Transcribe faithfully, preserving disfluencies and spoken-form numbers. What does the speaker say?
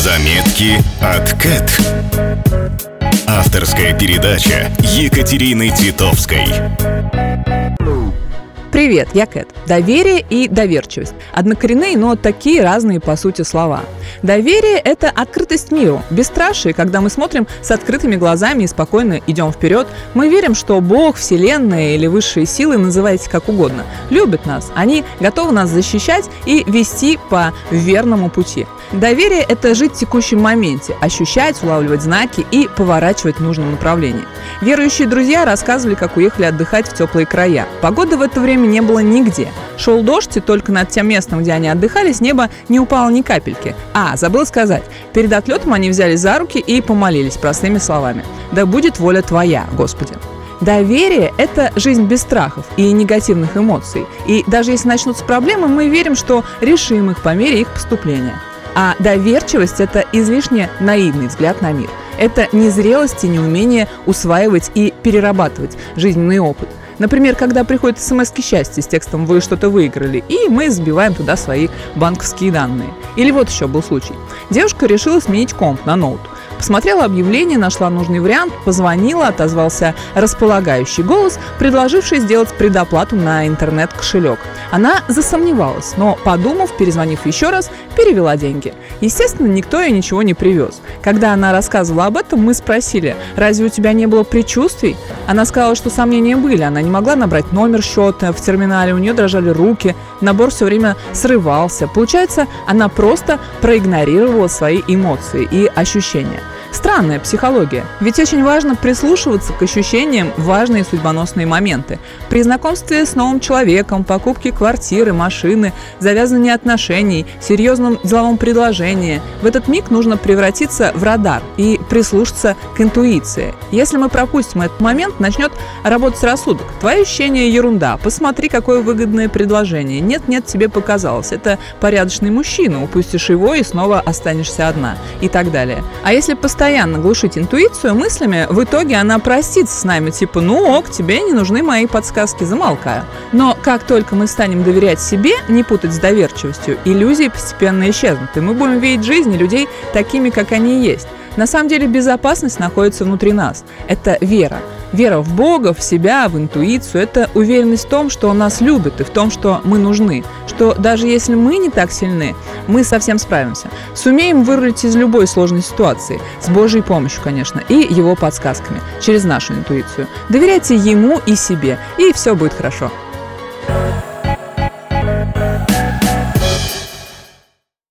Заметки от Кэт. Авторская передача Екатерины Титовской. Привет, я Кэт. Доверие и доверчивость. Однокоренные, но такие разные по сути слова. Доверие – это открытость миру, бесстрашие, когда мы смотрим с открытыми глазами и спокойно идем вперед. Мы верим, что Бог, Вселенная или высшие силы, называйте как угодно, любят нас. Они готовы нас защищать и вести по верному пути. Доверие – это жить в текущем моменте, ощущать, улавливать знаки и поворачивать в нужном направлении. Верующие друзья рассказывали, как уехали отдыхать в теплые края. Погоды в это время не было нигде. Шел дождь, и только над тем местом, где они отдыхали, с неба не упало ни капельки. А, забыл сказать, перед отлетом они взялись за руки и помолились простыми словами: «Да будет воля Твоя, Господи». Доверие – это жизнь без страхов и негативных эмоций. И даже если начнутся проблемы, мы верим, что решим их по мере их поступления. А доверчивость – это излишне наивный взгляд на мир. Это незрелость и неумение усваивать и перерабатывать жизненный опыт. Например, когда приходит смс-ки счастья с текстом «Вы что-то выиграли», и мы забиваем туда свои банковские данные. Или вот еще был случай. Девушка решила сменить комп на ноут. Посмотрела объявление, нашла нужный вариант, позвонила, отозвался располагающий голос, предложивший сделать предоплату на интернет-кошелек. Она засомневалась, но, подумав, перезвонив еще раз, перевела деньги. Естественно, никто ей ничего не привез. Когда она рассказывала об этом, мы спросили: «Разве у тебя не было предчувствий?» Она сказала, что сомнения были. Она не могла набрать номер счета в терминале, у нее дрожали руки, набор все время срывался. Получается, она просто проигнорировала свои эмоции и ощущения. Странная психология. Ведь очень важно прислушиваться к ощущениям в важные судьбоносные моменты. При знакомстве с новым человеком, покупке квартиры, машины, завязывании отношений, серьезном деловом предложении. В этот миг нужно превратиться в радар и прислушаться к интуиции. Если мы пропустим этот момент, начнет работать рассудок. Твои ощущения – ерунда. Посмотри, какое выгодное предложение. Нет-нет, тебе показалось. Это порядочный мужчина. Упустишь его и снова останешься одна. И так далее. А если постоянно постоянно глушить интуицию мыслями, в итоге она простится с нами, типа: «Ну ок, тебе не нужны мои подсказки, замолкаю». Но как только мы станем доверять себе, не путать с доверчивостью, иллюзии постепенно исчезнут, и мы будем видеть жизнь и людей такими, как они есть. На самом деле безопасность находится внутри нас. Это вера. Вера в Бога, в себя, в интуицию – это уверенность в том, что Он нас любит, и в том, что мы нужны. Что даже если мы не так сильны, мы совсем справимся. Сумеем вырулить из любой сложной ситуации, с Божьей помощью, конечно, и Его подсказками, через нашу интуицию. Доверяйте Ему и себе, и все будет хорошо.